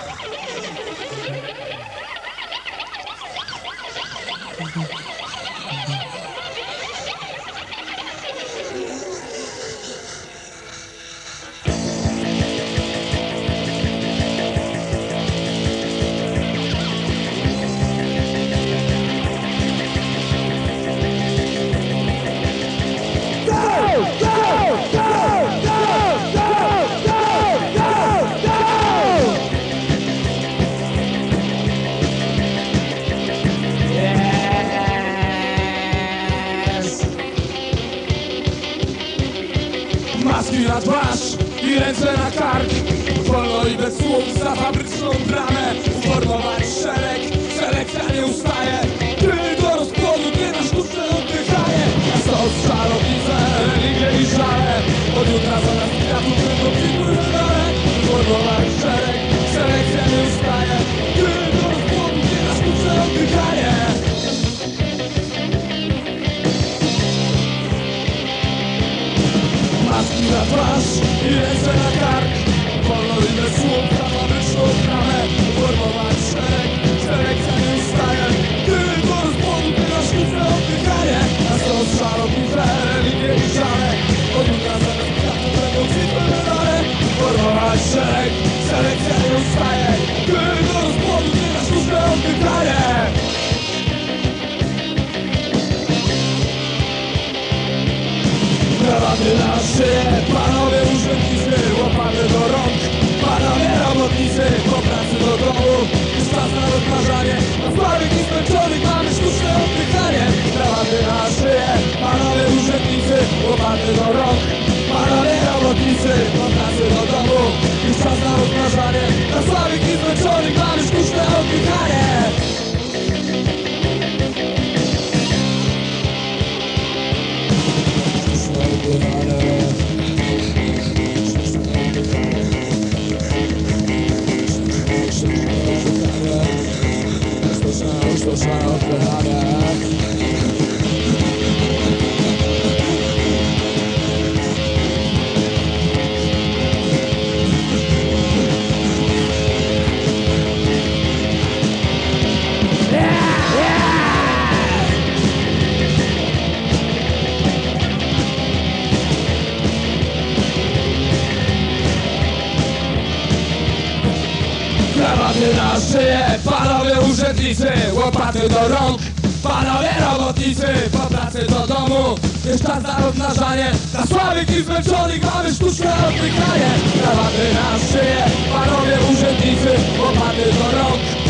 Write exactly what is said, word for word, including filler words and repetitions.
Maski na twarz i ręce na kark, wolno i bez słów za fabryczną bramę. Uformować szereg, selekcja nie ustaje. Ty do rozkładu, ty na sztuczne oddychanie. Miasto z żarownicę, religię i żale. Od jutra zamiast kwiatu będą przykły wydane. Uformować szereg, selekcja nie ustaje. Ty do rozkładu, ty na sztuczne oddychanie. Maski na twarz i ręce na kark, wolno i bez słów za fabryczną bramę. Uformować szereg, selekcja nie ustaje. Ty do rozpłodu, ty na sztuczne oddychanie. Miasto z żarownicę, religię i żale. Od jutra zamiast kwiatu będą kwitły medale. Uformować szereg, selekcja nie ustaje. Ty do rozpłodu, ty na sztuczne oddychanie. Krawaty na szyję, panowie urzędnicy, łopaty do rąk. Panowie robotnicy, po pracy do domu. Już czas na rozmnażanie, na słabych i zmęczonych mamy sztuczne oddychanie. Krawaty na szyję, panowie urzędnicy, łopaty do rąk. Panowie robotnicy, po pracy do domu. Już czas na rozmnażanie, na słabych i zmęczonych mamy sztuczne oddychanie. Krawaty na szyję, panowie urzędnicy, łopaty do rąk. Panowie robotnicy, po pracy do domu. Jest czas na rozmnażanie, dla słabych i zmęczonych mamy sztuczne oddychanie. Krawaty na szyję, panowie urzędnicy, łopaty do rąk.